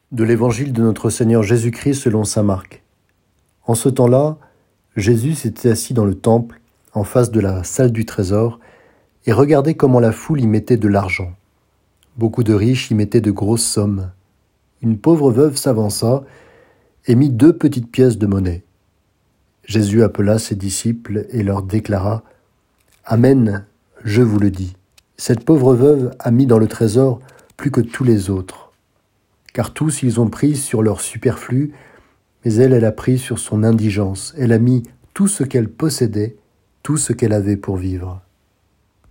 De l'Évangile de notre Seigneur Jésus-Christ selon saint Marc. En ce temps-là, Jésus s'était assis dans le temple, en face de la salle du trésor, et regardait comment la foule y mettait de l'argent. Beaucoup de riches y mettaient de grosses sommes. Une pauvre veuve s'avança et mit 2 petites pièces de monnaie. Jésus appela ses disciples et leur déclara « Amen, je vous le dis, cette pauvre veuve a mis dans le trésor plus que tous les autres. Car tous ils ont pris sur leur superflu, mais elle a pris sur son indigence. Elle a mis tout ce qu'elle possédait, tout ce qu'elle avait pour vivre. »